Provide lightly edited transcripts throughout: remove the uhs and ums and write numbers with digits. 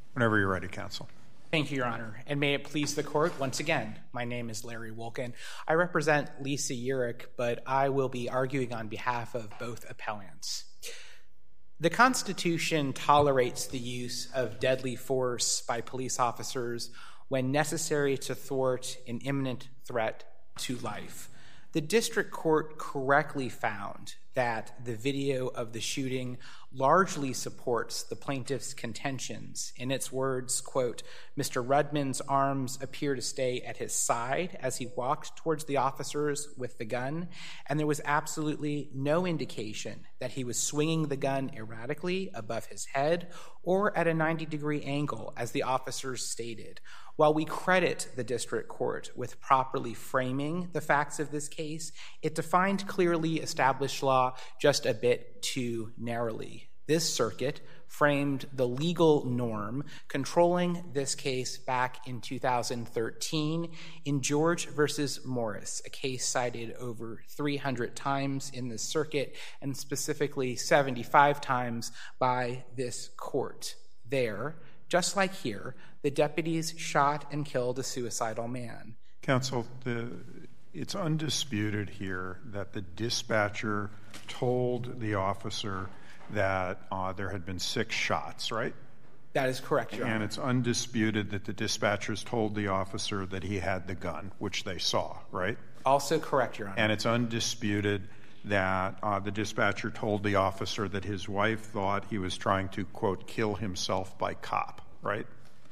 Whenever you're ready, counsel. Thank you, Your Honor, and may it please the Court, once again, my name is Larry Wolkin. I represent Lisa Urich, but I will be arguing on behalf of both appellants. The Constitution tolerates the use of deadly force by police officers when necessary to thwart an imminent threat to life. The district court correctly found that the video of the shooting largely supports the plaintiff's contentions. In its words, quote, Mr. Rudman's arms appear to stay at his side as he walked towards the officers with the gun, and there was absolutely no indication that he was swinging the gun erratically above his head or at a 90-degree angle, as the officers stated. While we credit the district court with properly framing the facts of this case, it defined clearly established law just a bit too narrowly. This circuit framed the legal norm controlling this case back in 2013 in George versus Morris, a case cited over 300 times in the circuit and specifically 75 times by this court. There, just like here, the deputies shot and killed a suicidal man. Counsel, it's undisputed here that the dispatcher told the officer that there had been 6 shots, right? That is correct, Your Honor. And it's undisputed that the dispatchers told the officer that he had the gun, which they saw, right? Also correct, Your Honor. And it's undisputed that the dispatcher told the officer that his wife thought he was trying to, quote, kill himself by cop, right?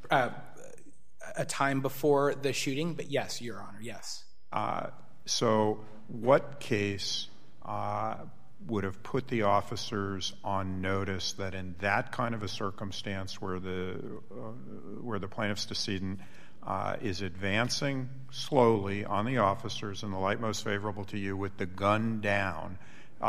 A time before the shooting, but yes, Your Honor, yes. So what case would have put the officers on notice that in that kind of a circumstance where the plaintiff's decedent is advancing slowly on the officers in the light most favorable to you with the gun down,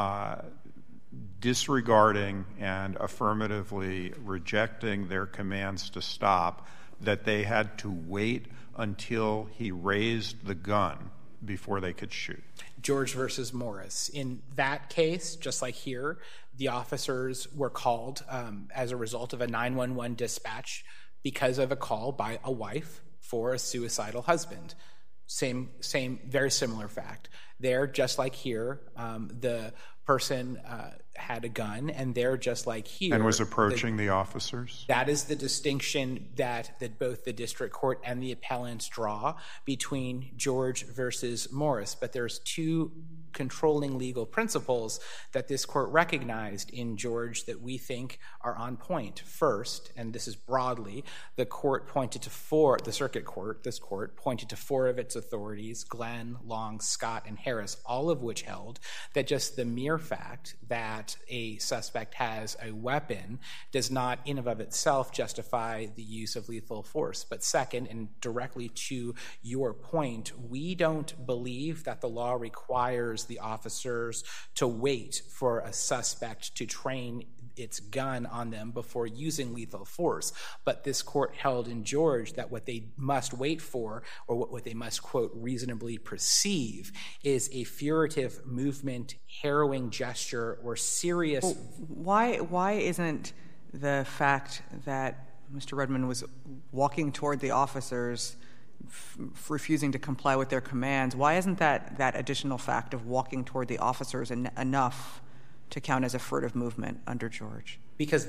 disregarding and affirmatively rejecting their commands to stop, that they had to wait until he raised the gun before they could shoot? George versus Morris. In that case, just like here, the officers were called as a result of a 911 dispatch because of a call by a wife for a suicidal husband. Same, very similar fact. There, just like here, the person had a gun, and there, just like here. And was approaching the officers? That is the distinction that both the district court and the appellants draw between George versus Morris. But there's 2 controlling legal principles that this court recognized in George that we think are on point. First, and this is broadly, the circuit court, this court, pointed to 4 of its authorities, Glenn, Long, Scott, and Harris, all of which held that just the mere fact that a suspect has a weapon does not in and of itself justify the use of lethal force. But second, and directly to your point, we don't believe that the law requires the officers to wait for a suspect to train its gun on them before using lethal force. But this court held in George that what they must wait for, or what they must, quote, reasonably perceive, is a furtive movement, harrowing gesture, or serious... Well, why isn't the fact that Mr. Rudman was walking toward the officers, refusing to comply with their commands, why isn't that additional fact of walking toward the officers enough to count as a furtive movement under George? Because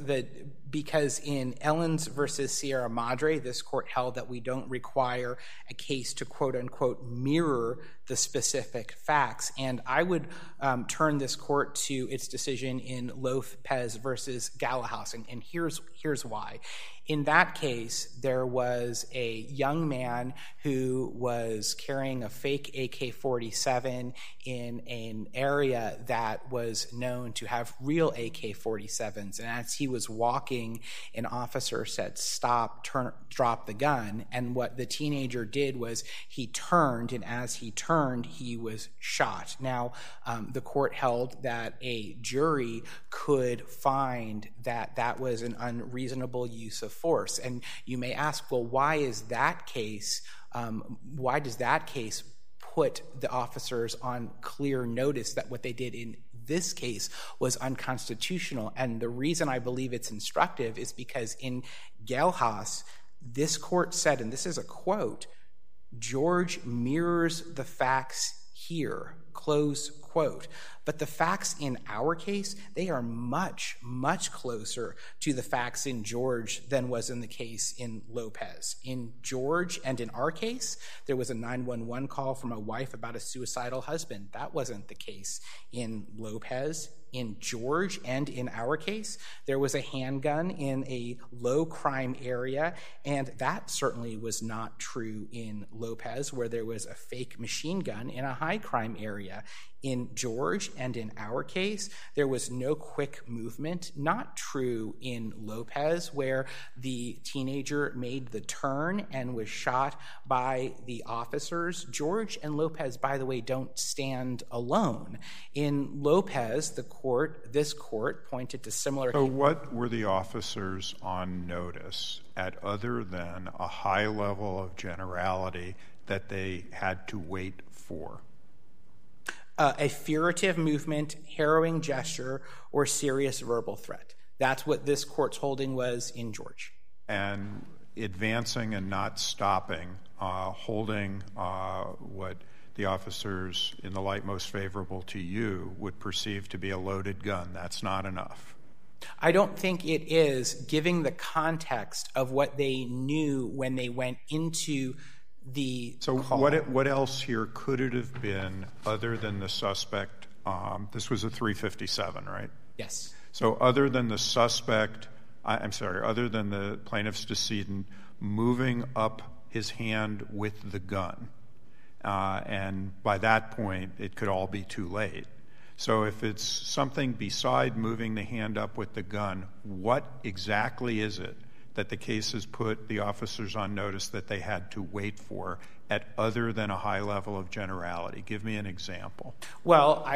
in Ellens versus Sierra Madre, this court held that we don't require a case to, quote unquote, mirror the specific facts. And I would turn this court to its decision in Lopez versus Galahos, and here's why. In that case, there was a young man who was carrying a fake AK-47 in an area that was known to have real AK-47s. And as he was walking, an officer said, "Stop, drop the gun." And what the teenager did was he turned, and as he turned, he was shot. Now, the court held that a jury could find that that was an unreasonable use of force. And you may ask, well, why does that case put the officers on clear notice that what they did in this case was unconstitutional. And the reason I believe it's instructive is because in Gelhaus, this court said, and this is a quote, "George mirrors the facts here," close quote. But the facts in our case, they are much, much closer to the facts in George than was in the case in Lopez. In George and in our case, there was a 911 call from a wife about a suicidal husband. That wasn't the case in Lopez. In George and in our case, there was a handgun in a low crime area, and that certainly was not true in Lopez, where there was a fake machine gun in a high crime area. In George and in our case, there was no quick movement. Not true in Lopez, where the teenager made the turn and was shot by the officers. George and Lopez, by the way, don't stand alone. In Lopez, this court pointed to similar... So what were the officers on notice at other than a high level of generality that they had to wait for? A furtive movement, harrowing gesture, or serious verbal threat. That's what this court's holding was in George. And advancing and not stopping, holding what the officers in the light most favorable to you would perceive to be a loaded gun, that's not enough. I don't think it is, given the context of what they knew when they went into the call. What else here could it have been other than the suspect? This was a 357, right? Yes. So other than the suspect, other than the plaintiff's decedent moving up his hand with the gun, and by that point, it could all be too late. So if it's something beside moving the hand up with the gun, what exactly is it that the case has put the officers on notice that they had to wait for at other than a high level of generality? Give me an example. Well,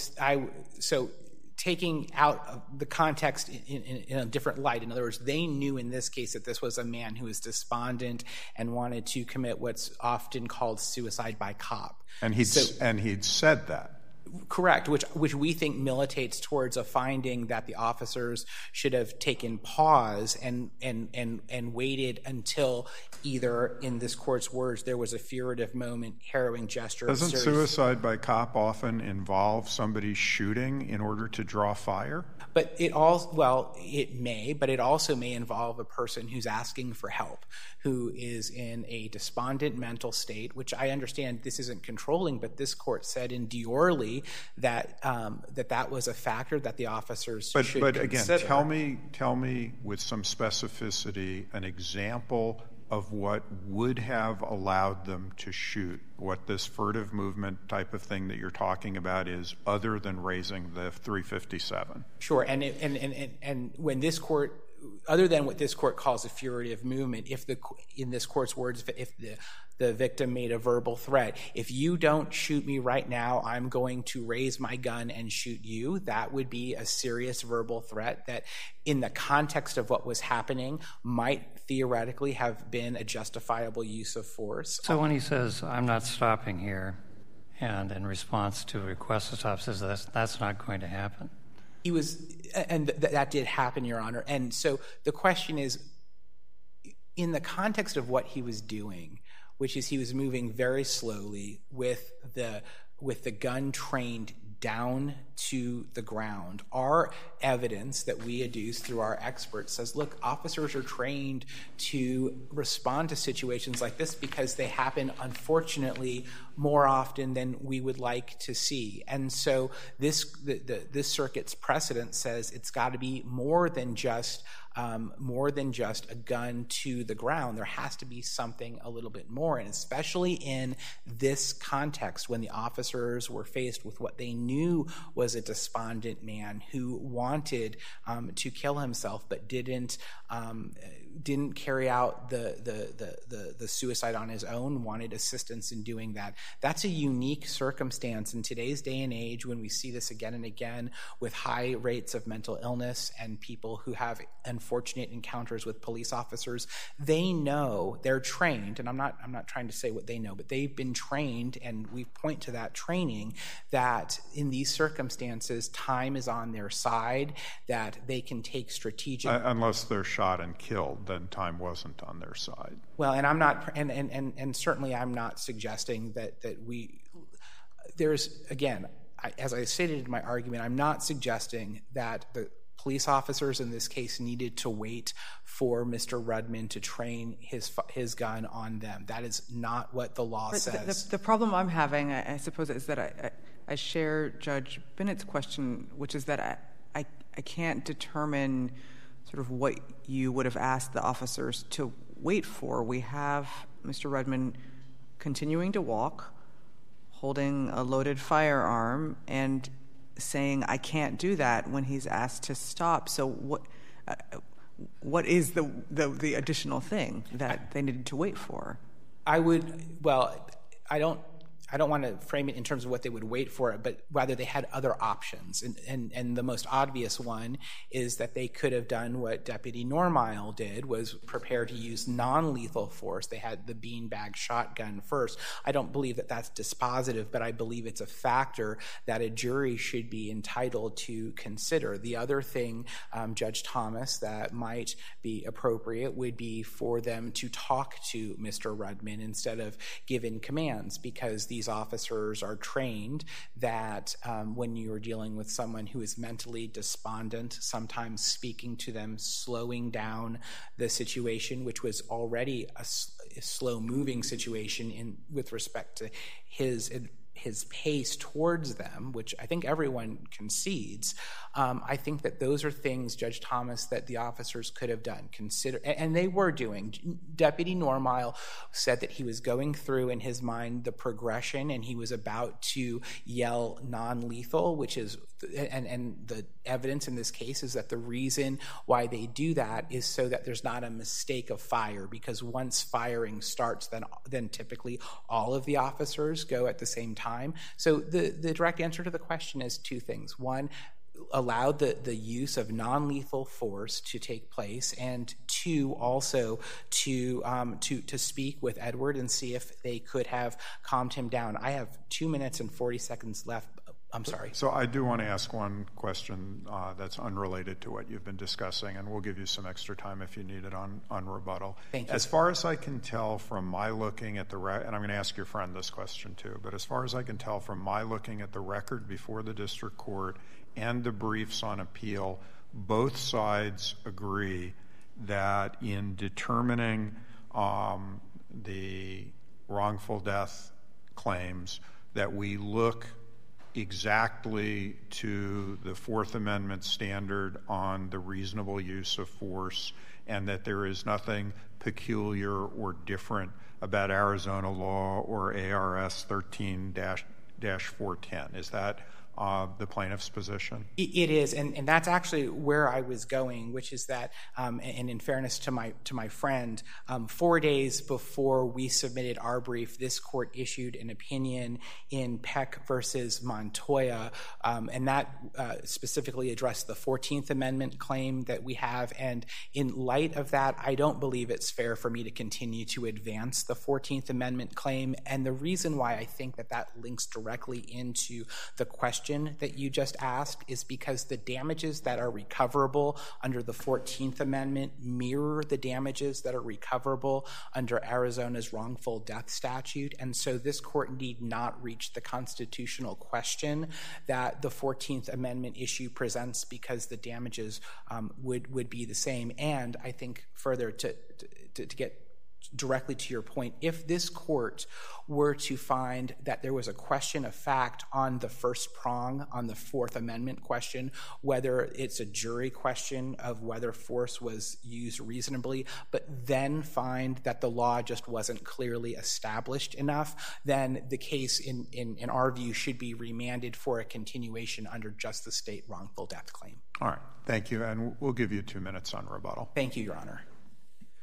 so taking out the context in a different light, in other words, they knew in this case that this was a man who was despondent and wanted to commit what's often called suicide by cop. And he'd said that. Correct, which we think militates towards a finding that the officers should have taken pause and waited until either, in this court's words, there was a furitive moment, harrowing gesture. Doesn't suicide by cop often involve somebody shooting in order to draw fire? But it may, but it also may involve a person who's asking for help, who is in a despondent mental state, which I understand this isn't controlling, but this court said in Diorly that that was a factor that the officers should consider. But again, tell me with some specificity an example of what would have allowed them to shoot, what this furtive movement type of thing that you're talking about is, other than raising the 357. Sure, and when this court, other than what this court calls a furitive movement, in this court's words, if the victim made a verbal threat, if you don't shoot me right now, I'm going to raise my gun and shoot you, that would be a serious verbal threat that, in the context of what was happening, might theoretically have been a justifiable use of force. So when he says, "I'm not stopping here," and in response to a request to stop says that's not going to happen. That did happen, Your Honor. And so the question is, in the context of what he was doing, which is he was moving very slowly with the gun trained down to the ground. Our evidence that we adduce through our experts says, look, officers are trained to respond to situations like this because they happen, unfortunately, more often than we would like to see. And so this circuit's precedent says it's got to be more than just a gun to the ground. There has to be something a little bit more, and especially in this context when the officers were faced with what they knew was a despondent man who wanted to kill himself but didn't didn't carry out the suicide on his own, wanted assistance in doing that. That's a unique circumstance in today's day and age when we see this again and again with high rates of mental illness and people who have unfortunate encounters with police officers. They know, they're trained, and I'm not trying to say what they know, but they've been trained, and we point to that training, that in these circumstances, time is on their side, that they can take strategic... Unless they're shot and killed, then time wasn't on their side. Well, and I'm not, and certainly I'm not suggesting that there's, again, as I stated in my argument, I'm not suggesting that the police officers in this case needed to wait for Mr. Rudman to train his gun on them. That is not what the law says. The problem I'm having, I suppose, is that I share Judge Bennett's question, which is that I can't determine sort of what you would have asked the officers to wait for. We have Mr. Rudman continuing to walk, holding a loaded firearm, and saying, I can't do that, when he's asked to stop. So what is the additional thing that they needed to wait for? I don't want to frame it in terms of what they would wait for, but rather they had other options. And the most obvious one is that they could have done what Deputy Normile did, was prepare to use non-lethal force. They had the beanbag shotgun first. I don't believe that that's dispositive, but I believe it's a factor that a jury should be entitled to consider. The other thing, Judge Thomas, that might be appropriate would be for them to talk to Mr. Rudman instead of giving commands, because these officers are trained that when you're dealing with someone who is mentally despondent, sometimes speaking to them, slowing down the situation, which was already a slow-moving situation with respect to his pace towards them, which I think everyone concedes. I think that those are things, Judge Thomas, that the officers could have done. And they were doing. Deputy Normile said that he was going through in his mind the progression, and he was about to yell non-lethal, which is, and the evidence in this case is that the reason why they do that is so that there's not a mistake of fire, because once firing starts, then typically all of the officers go at the same time. So the direct answer to the question is two things. One, allowed the use of non-lethal force to take place, and two, also to speak with Edward and see if they could have calmed him down. I have 2 minutes and 40 seconds left. I'm sorry. So I do want to ask one question that's unrelated to what you've been discussing, and we'll give you some extra time if you need it on rebuttal. Thank you. As far as I can tell from my looking at the and I'm going to ask your friend this question too, but as far as I can tell from my looking at the record before the district court and the briefs on appeal, both sides agree that in determining the wrongful death claims, that we look exactly to the Fourth Amendment standard on the reasonable use of force, and that there is nothing peculiar or different about Arizona law or ARS 13-410. Is that the plaintiff's position? It is, and that's actually where I was going, which is that, and in fairness to my friend, 4 days before we submitted our brief, this court issued an opinion in Peck versus Montoya, and that specifically addressed the 14th Amendment claim that we have. And in light of that, I don't believe it's fair for me to continue to advance the 14th Amendment claim. And the reason why I think that links directly into the question that you just asked is because the damages that are recoverable under the 14th Amendment mirror the damages that are recoverable under Arizona's wrongful death statute. And so this court need not reach the constitutional question that the 14th Amendment issue presents, because the damages would be the same. And I think further to get directly to your point, if this court were to find that there was a question of fact on the first prong, on the Fourth Amendment question, whether it's a jury question of whether force was used reasonably, but then find that the law just wasn't clearly established enough, then the case, in our view, should be remanded for a continuation under just the state wrongful death claim. All right. Thank you. And we'll give you 2 minutes on rebuttal. Thank you, Your Honor.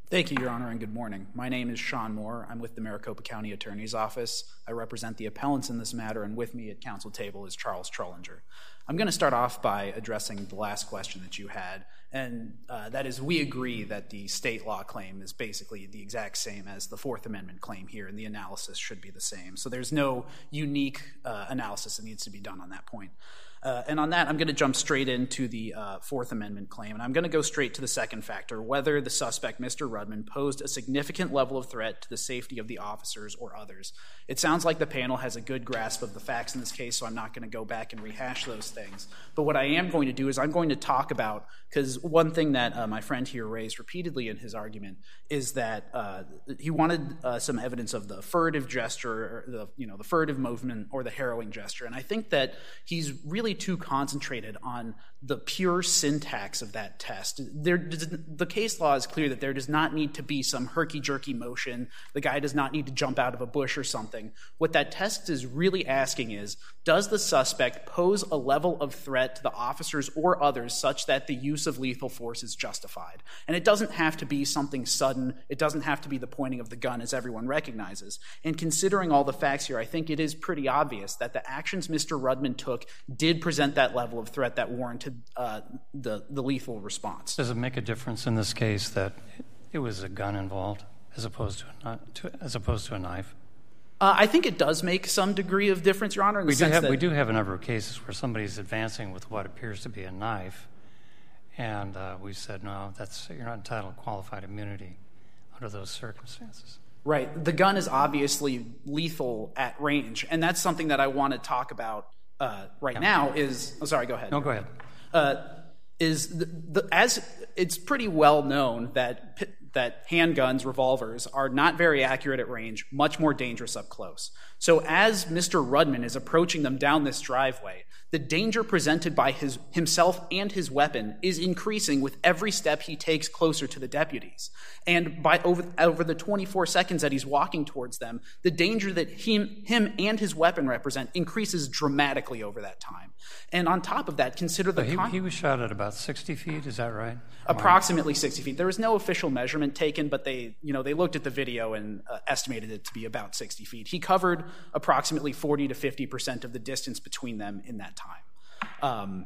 Thank you, Your Honor, and good morning. My name is Sean Moore. I'm with the Maricopa County Attorney's Office. I represent the appellants in this matter, and with me at counsel table is Charles Trollinger. I'm going to start off by addressing the last question that you had, and that is, we agree that the state law claim is basically the exact same as the Fourth Amendment claim here, and the analysis should be the same. So there's no unique analysis that needs to be done on that point. And on that, I'm going to jump straight into the Fourth Amendment claim, and I'm going to go straight to the second factor, whether the suspect, Mr. Rudman, posed a significant level of threat to the safety of the officers or others. It sounds like the panel has a good grasp of the facts in this case, so I'm not going to go back and rehash those things. But what I am going to do is I'm going to talk about, because one thing that my friend here raised repeatedly in his argument is that he wanted some evidence of the furtive gesture, or the furtive movement, or the harrowing gesture. And I think that he's really too concentrated on the pure syntax of that test. The case law is clear that there does not need to be some herky-jerky motion. The guy does not need to jump out of a bush or something. What that test is really asking is, does the suspect pose a level of threat to the officers or others such that the use of lethal force is justified? And it doesn't have to be something sudden. It doesn't have to be the pointing of the gun, as everyone recognizes. And considering all the facts here, I think it is pretty obvious that the actions Mr. Rudman took did present that level of threat that warranted the lethal response. Does it make a difference in this case that it was a gun involved as opposed to a knife? I think it does make some degree of difference, Your Honor. We do have a number of cases where somebody's advancing with what appears to be a knife, and we said, no, you're not entitled to qualified immunity under those circumstances. Right. The gun is obviously lethal at range, and that's something that I want to talk about now is... Oh, sorry, go ahead. No, go ahead. As it's pretty well known that handguns, revolvers, are not very accurate at range, much more dangerous up close. So as Mr. Rudman is approaching them down this driveway, the danger presented by himself and his weapon is increasing with every step he takes closer to the deputies. And by over the 24 seconds that he's walking towards them, the danger that him and his weapon represent increases dramatically over that time. And on top of that, consider the... He was shot at about 60 feet, is that right? Approximately 60 feet. There was no official measurement taken, but they looked at the video and estimated it to be about 60 feet. He covered approximately 40 to 50% of the distance between them in that time.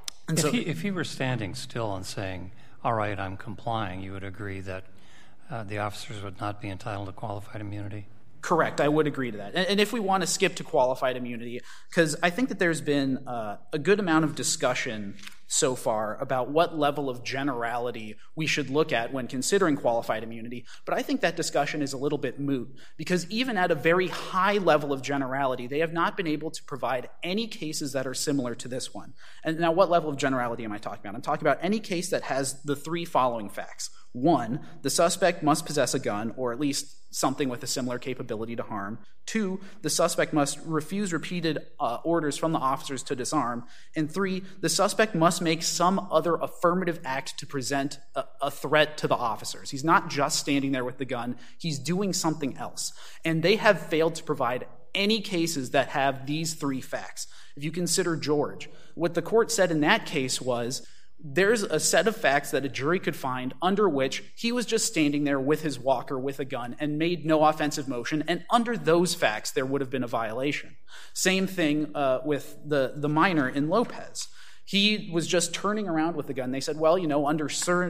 If he were standing still and saying, all right, I'm complying, you would agree that the officers would not be entitled to qualified immunity? Correct. I would agree to that. And if we want to skip to qualified immunity, because I think that there's been a good amount of discussion so far about what level of generality we should look at when considering qualified immunity, but I think that discussion is a little bit moot, because even at a very high level of generality, they have not been able to provide any cases that are similar to this one. And now, what level of generality am I talking about? I'm talking about any case that has the three following facts. 1, the suspect must possess a gun, or at least something with a similar capability to harm. 2, the suspect must refuse repeated orders from the officers to disarm. And 3, the suspect must make some other affirmative act to present a threat to the officers. He's not just standing there with the gun, he's doing something else. And they have failed to provide any cases that have these three facts. If you consider George, what the court said in that case was, there's a set of facts that a jury could find under which he was just standing there with his walker with a gun and made no offensive motion, and under those facts there would have been a violation. Same thing with the minor in Lopez. He was just turning around with the gun. They said, well, under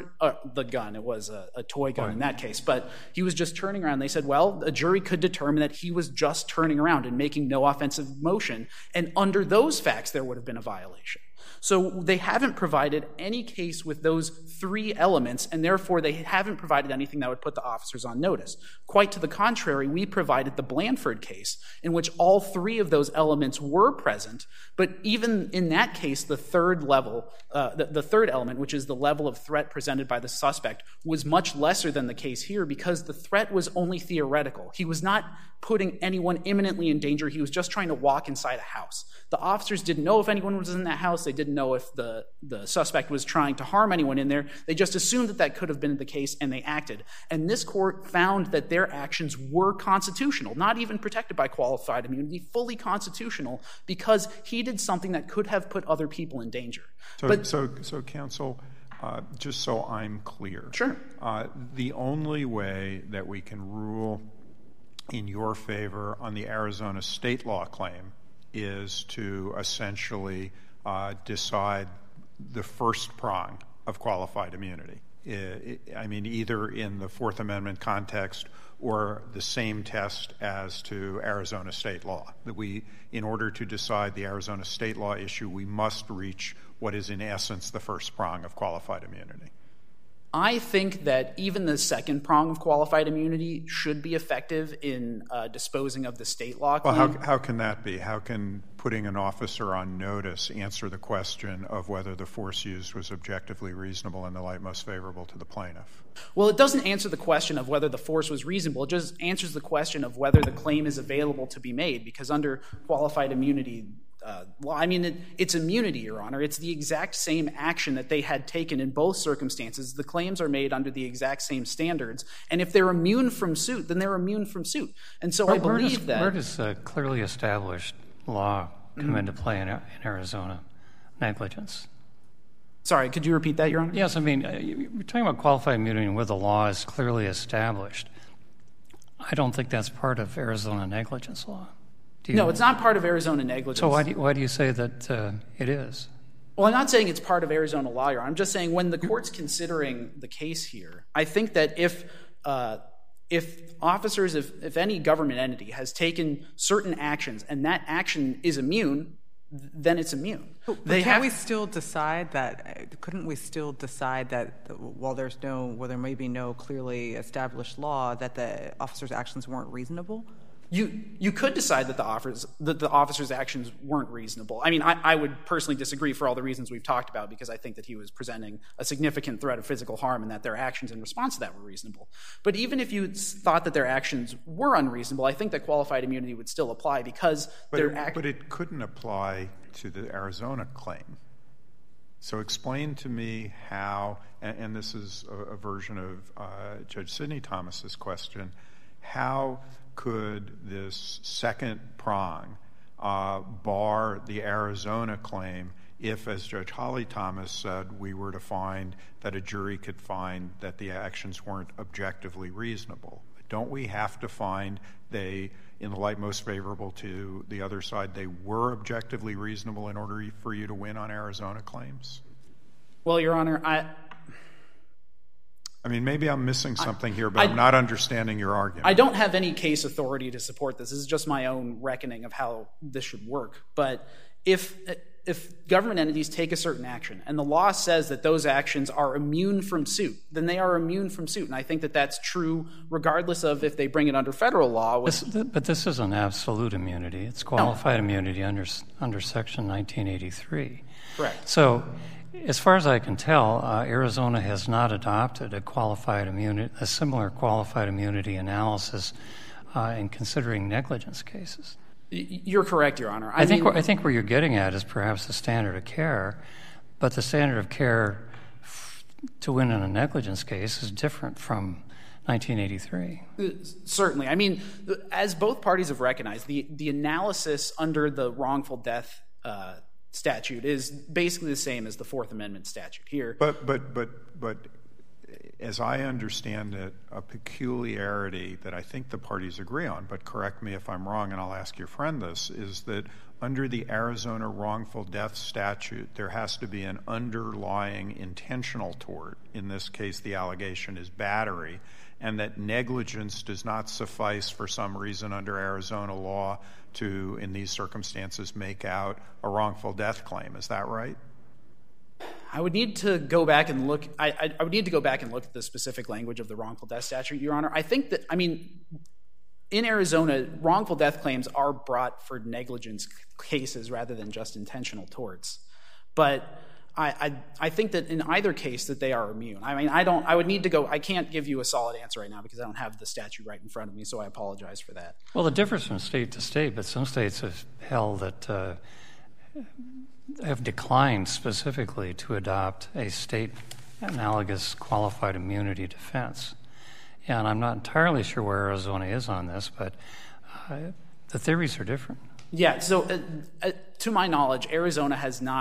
the gun, it was a toy gun in that case, but he was just turning around. They said, well, a jury could determine that he was just turning around and making no offensive motion, and under those facts there would have been a violation. So they haven't provided any case with those three elements, and therefore they haven't provided anything that would put the officers on notice. Quite to the contrary, we provided the Blanford case, in which all three of those elements were present, but even in that case, the third level, the third element, which is the level of threat presented by the suspect, was much lesser than the case here, because the threat was only theoretical. He was not putting anyone imminently in danger. He was just trying to walk inside a house. The officers didn't know if anyone was in that house. They didn't know if the suspect was trying to harm anyone in there. They just assumed that could have been the case, and they acted. And this court found that their actions were constitutional, not even protected by qualified immunity, fully constitutional, because he did something that could have put other people in danger. So counsel, Just so I'm clear. Sure. The only way that we can rule in your favor on the Arizona state law claim is to essentially decide the first prong of qualified immunity. I mean, either in the Fourth Amendment context or the same test as to Arizona state law. That we, in order to decide the Arizona state law issue, we must reach what is in essence the first prong of qualified immunity. I think that even the second prong of qualified immunity should be effective in disposing of the state law claim. Well, how can that be? How can putting an officer on notice answer the question of whether the force used was objectively reasonable in the light most favorable to the plaintiff? Well, it doesn't answer the question of whether the force was reasonable. It just answers the question of whether the claim is available to be made, because under qualified immunity, it's immunity, Your Honor. It's the exact same action that they had taken in both circumstances. The claims are made under the exact same standards. And if they're immune from suit, then they're immune from suit. And so I believe that... Where does clearly established law come into play in Arizona? Negligence. Sorry, could you repeat that, Your Honor? Yes, I mean, you're talking about qualified immunity and where the law is clearly established. I don't think that's part of Arizona negligence law. No, it's not part of Arizona negligence. So why do you say that it is? Well, I'm not saying it's part of Arizona law, Your Honor. I'm just saying when the court's considering the case here, I think that if officers, if any government entity has taken certain actions and that action is immune, then it's immune. Couldn't we still decide that while there may be no clearly established law, that the officer's actions weren't reasonable? You could decide that the officer's actions weren't reasonable. I mean, I would personally disagree for all the reasons we've talked about, because I think that he was presenting a significant threat of physical harm and that their actions in response to that were reasonable. But even if you thought that their actions were unreasonable, I think that qualified immunity would still apply because But it couldn't apply to the Arizona claim. So explain to me how, and this is a version of Judge Sidney Thomas's question, how could this second prong bar the Arizona claim if, as Judge Holly Thomas said, we were to find that a jury could find that the actions weren't objectively reasonable? Don't we have to find in the light most favorable to the other side, they were objectively reasonable in order for you to win on Arizona claims? Well, Your Honor, I mean, maybe I'm missing something here, but I'm not understanding your argument. I don't have any case authority to support this. This is just my own reckoning of how this should work. But if government entities take a certain action and the law says that those actions are immune from suit, then they are immune from suit. And I think that that's true regardless of if they bring it under federal law. But this isn't absolute immunity. It's qualified immunity under Section 1983. Correct. So as far as I can tell, Arizona has not adopted a similar qualified immunity analysis in considering negligence cases. You're correct, Your Honor. I think where you're getting at is perhaps the standard of care, but the standard of care to win in a negligence case is different from 1983. Certainly. I mean, as both parties have recognized, the analysis under the wrongful death statute is basically the same as the Fourth Amendment statute here. But as I understand it, a peculiarity that I think the parties agree on, but correct me if I'm wrong and I'll ask your friend this, is that under the Arizona wrongful death statute, there has to be an underlying intentional tort. In this case, the allegation is battery, and that negligence does not suffice for some reason under Arizona law to, in these circumstances, make out a wrongful death claim. Is that right? I would need to go back and look. I would need to go back and look at the specific language of the wrongful death statute, Your Honor. I think that, in Arizona, wrongful death claims are brought for negligence cases rather than just intentional torts. But I think that in either case that they are immune. I would need to go. I can't give you a solid answer right now because I don't have the statute right in front of me, so I apologize for that. Well, it differs from state to state, but some states have held that have declined specifically to adopt a state analogous qualified immunity defense. And I'm not entirely sure where Arizona is on this, but the theories are different. Yeah, so to my knowledge, Arizona has not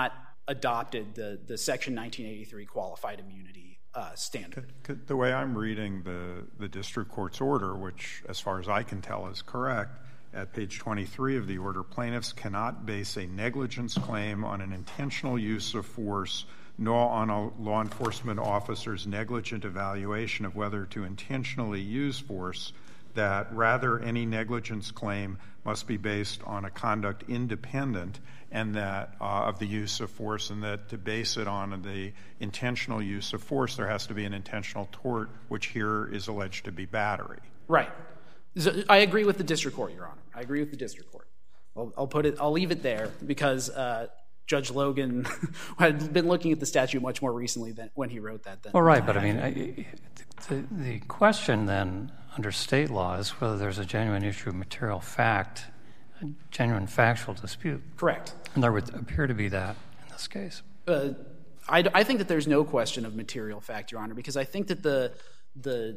adopted the Section 1983 qualified immunity standard. The way I'm reading the district court's order, which as far as I can tell is correct, at page 23 of the order, plaintiffs cannot base a negligence claim on an intentional use of force nor on a law enforcement officer's negligent evaluation of whether to intentionally use force, that rather any negligence claim must be based on a conduct independent and that of the use of force, and that to base it on the intentional use of force, there has to be an intentional tort, which here is alleged to be battery. Right. I agree with the district court, Your Honor. I agree with the district court. I'll leave it there because Judge Logan had been looking at the statute much more recently than when he wrote that. Well, right, but I mean, the question then under state law is whether there's a genuine issue of material fact, a genuine factual dispute. Correct. And there would appear to be that in this case. I think that there's no question of material fact, Your Honor, because I think that the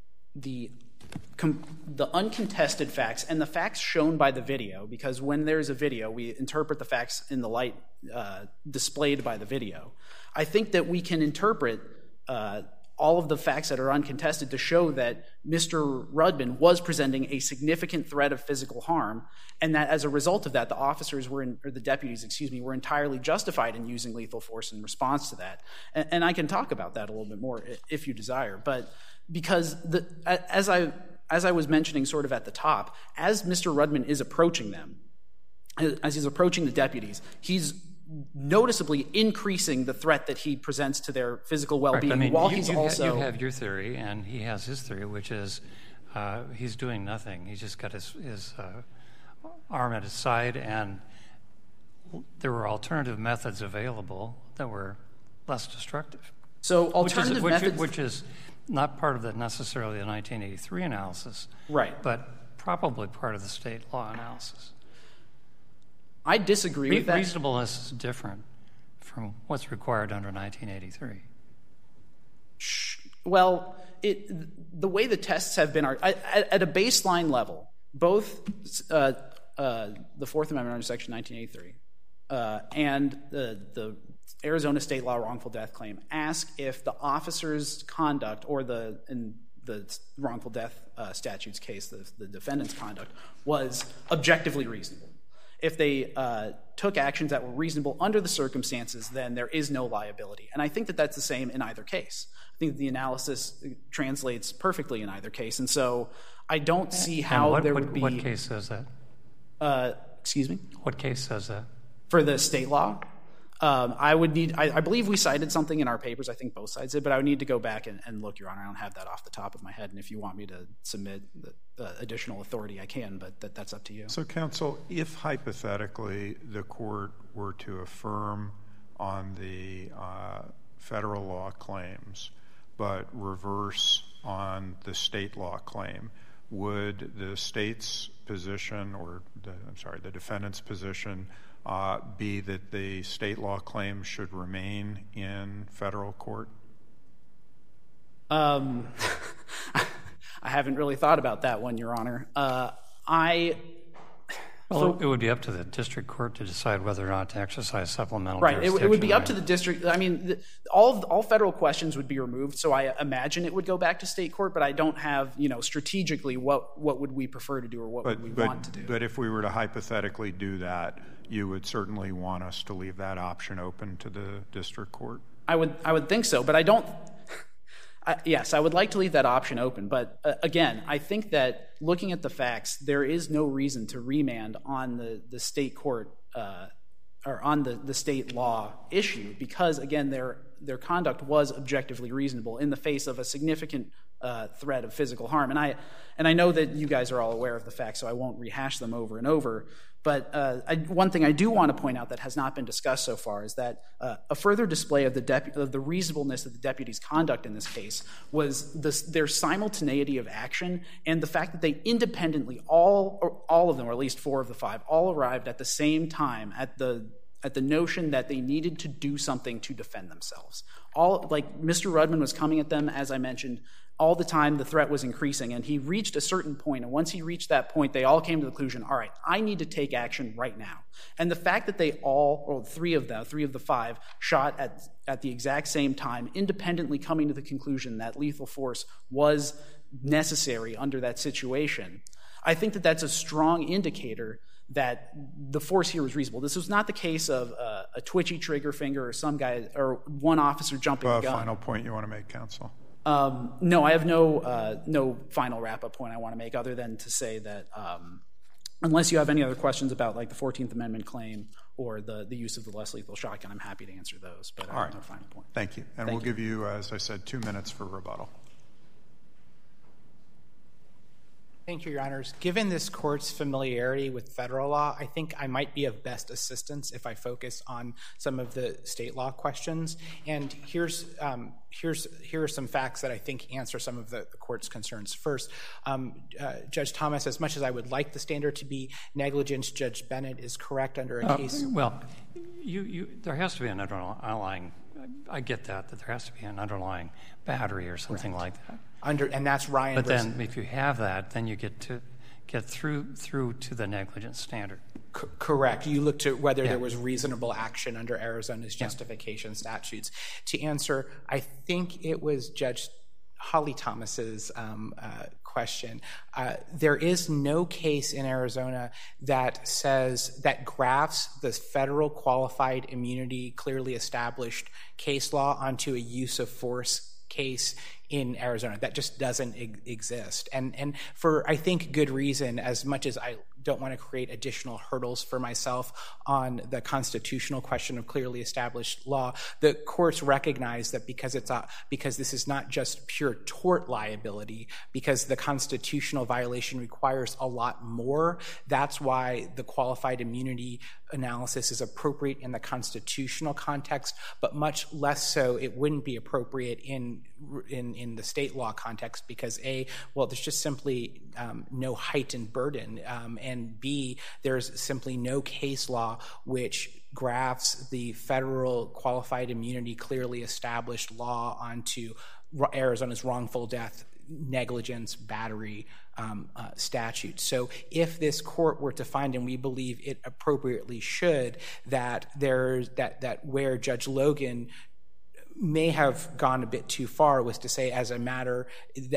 uncontested facts and the facts shown by the video, because when there's a video, we interpret the facts in the light displayed by the video. I think that we can interpret all of the facts that are uncontested to show that Mr. Rudman was presenting a significant threat of physical harm, and that as a result of that, the deputies were entirely justified in using lethal force in response to that. And I can talk about that a little bit more if you desire, but because as I was mentioning sort of at the top, as Mr. Rudman is approaching them, as he's approaching the deputies, he's noticeably increasing the threat that he presents to their physical well-being. I mean, while you have your theory, and he has his theory, which is he's doing nothing. He's just got his arm at his side, and there were alternative methods available that were less destructive. So alternative methods, which is not part of necessarily the 1983 analysis, right? But probably part of the state law analysis. I disagree with that. Reasonableness is different from what's required under 1983. Well, the way the tests have been at a baseline level, both the Fourth Amendment under Section 1983 and the Arizona state law wrongful death claim ask if the officer's conduct, or in the wrongful death statute's case, the defendant's conduct, was objectively reasonable. If they took actions that were reasonable under the circumstances, then there is no liability. And I think that that's the same in either case. I think the analysis translates perfectly in either case. And so I don't see how there would be... What case says that? Excuse me? What case says that? For the state law? I believe we cited something in our papers. I think both sides did, but I would need to go back and look, Your Honor. I don't have that off the top of my head, and if you want me to submit additional authority, I can, but that's up to you. So, counsel, if hypothetically the court were to affirm on the federal law claims but reverse on the state law claim, would the state's position, or the defendant's position, be that the state law claim should remain in federal court? I haven't really thought about that one, Your Honor. It would be up to the district court to decide whether or not to exercise supplemental jurisdiction. Right, it would be up to the district. I mean, all federal questions would be removed, so I imagine it would go back to state court, but I don't have, strategically what would we prefer to do or what would we want to do. But if we were to hypothetically do that, you would certainly want us to leave that option open to the district court? I would think so, but I don't... Yes, I would like to leave that option open, but again, I think that looking at the facts, there is no reason to remand on the state court or on the state law issue because, again, their conduct was objectively reasonable in the face of a significant threat of physical harm. And I know that you guys are all aware of the facts, so I won't rehash them over and over. But one thing I do want to point out that has not been discussed so far is that a further display of the reasonableness of the deputy's conduct in this case was their simultaneity of action and the fact that they independently, all of them, or at least 4 of the 5, all arrived at the same time at the notion that they needed to do something to defend themselves. Like Mr. Rudman was coming at them, as I mentioned, all the time the threat was increasing, and he reached a certain point, and once he reached that point, they all came to the conclusion, all right, I need to take action right now. And the fact that they all, or three of the five, shot at the exact same time, independently coming to the conclusion that lethal force was necessary under that situation, I think that that's a strong indicator that the force here was reasonable. This was not the case of a twitchy trigger finger or some guy or one officer jumping the gun. Final point you want to make, counsel? No, I have no final wrap-up point I want to make other than to say that unless you have any other questions about like the 14th Amendment claim or the use of the less lethal shotgun, I'm happy to answer those, but I have no final point. Thank you. And we'll give you, as I said, 2 minutes for rebuttal. Thank you, Your Honors. Given this court's familiarity with federal law, I think I might be of best assistance if I focus on some of the state law questions. And here are some facts that I think answer some of the court's concerns. First, Judge Thomas, as much as I would like the standard to be negligence, Judge Bennett is correct under a case. Well, there has to be an underlying. I get that there has to be an underlying battery or something like that. And that's Ryan. But then, if you have that, then you get through to the negligence standard. Correct. You look to whether there was reasonable action under Arizona's justification statutes. To answer, I think it was Judge Holly Thomas's question. There is no case in Arizona that grafts the federal qualified immunity clearly established case law onto a use of force case in Arizona. That just doesn't exist. And for, I think, good reason, as much as I don't want to create additional hurdles for myself on the constitutional question of clearly established law, the courts recognize that because this is not just pure tort liability, because the constitutional violation requires a lot more, that's why the qualified immunity analysis is appropriate in the constitutional context, but much less so it wouldn't be appropriate in the state law context because there's just simply no heightened burden, and B, there's simply no case law which grafts the federal qualified immunity clearly established law onto Arizona's wrongful death, negligence, battery statute. So if this court were to find, and we believe it appropriately should, that where Judge Logan may have gone a bit too far was to say as a matter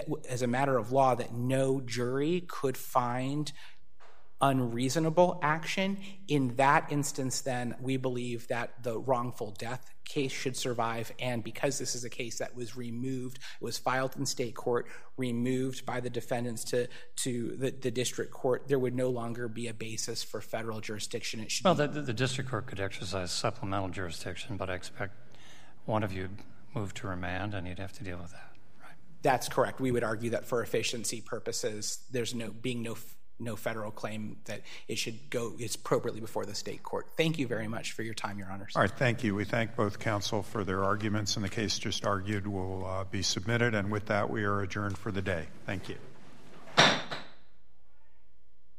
of law that no jury could find unreasonable action. In that instance, then, we believe that the wrongful death case should survive, and because this is a case that was removed, it was filed in state court, removed by the defendants to the district court, there would no longer be a basis for federal jurisdiction. It should the district court could exercise supplemental jurisdiction, but I expect one of you move to remand, and you'd have to deal with that, right? That's correct. We would argue that for efficiency purposes, there's no federal claim that it should go. It's appropriately before the state court. Thank you very much for your time, Your Honors. All right, thank you. We thank both counsel for their arguments, and the case just argued will be submitted. And with that, we are adjourned for the day. Thank you.